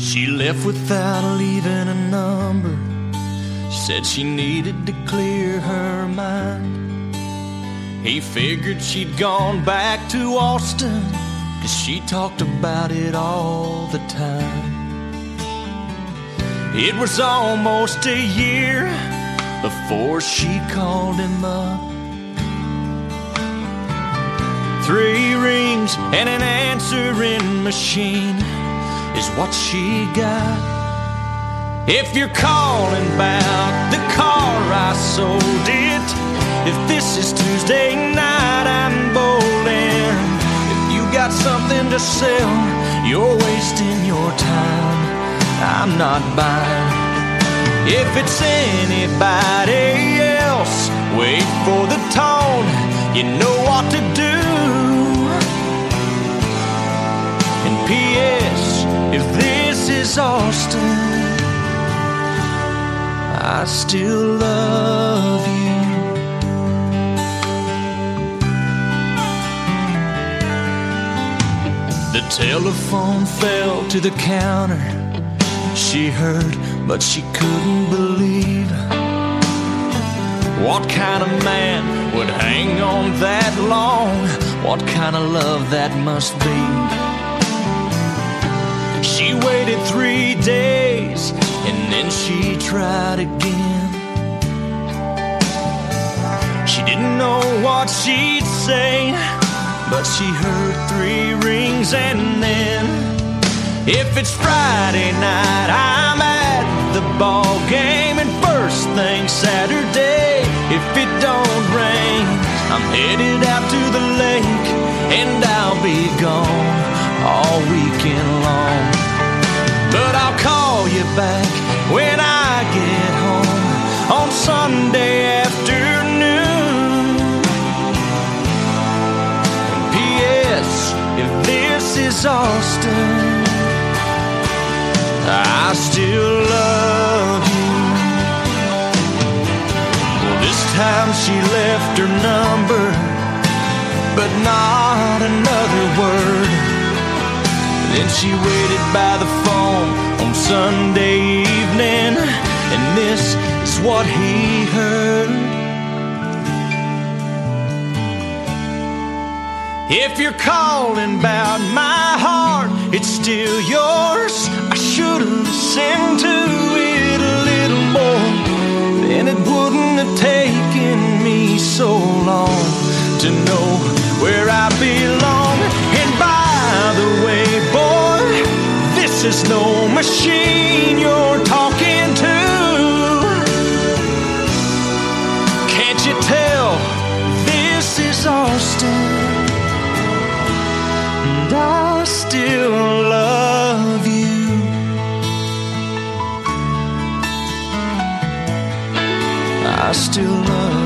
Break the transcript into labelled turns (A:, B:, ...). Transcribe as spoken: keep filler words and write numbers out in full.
A: She left without leaving a number. Said she needed to clear her mind. He figured she'd gone back to Austin, 'cause she talked about it all the time. It was almost a year before she called him up. Three rings and an answering machine is what she got. If you're calling about the car I sold it, if this is Tuesday night I'm bowling, if you got something to sell, you're wasting your time, I'm not buying. If it's anybody else, wait for the tone, you know what to do. And P S, if this is Austin, I still love you. The telephone fell to the counter. She heard, but she couldn't believe. What kind of man would hang on that long? What kind of love that must be? She waited three days and then she tried again. She didn't know what she'd say, but she heard three rings and then, if it's Friday night, I'm at the ball game, and first thing Saturday, if it don't rain, I'm headed out to the lake, and I'll be gone all weekend long. But I'll call you back when I get home on Sunday afternoon. And P S, if this is Austin, I still love you. Well, this time she left her number, but not another word. Then she waited by the phone on Sunday evening, and this is what he heard. If you're calling about my heart, it's still yours. I should have listened to it a little more, then it wouldn't have taken me so long to know where I belong. And by the way, boy, this is no machine you're talking to. Can't you tell this is Austin? And I still love you. I still love you.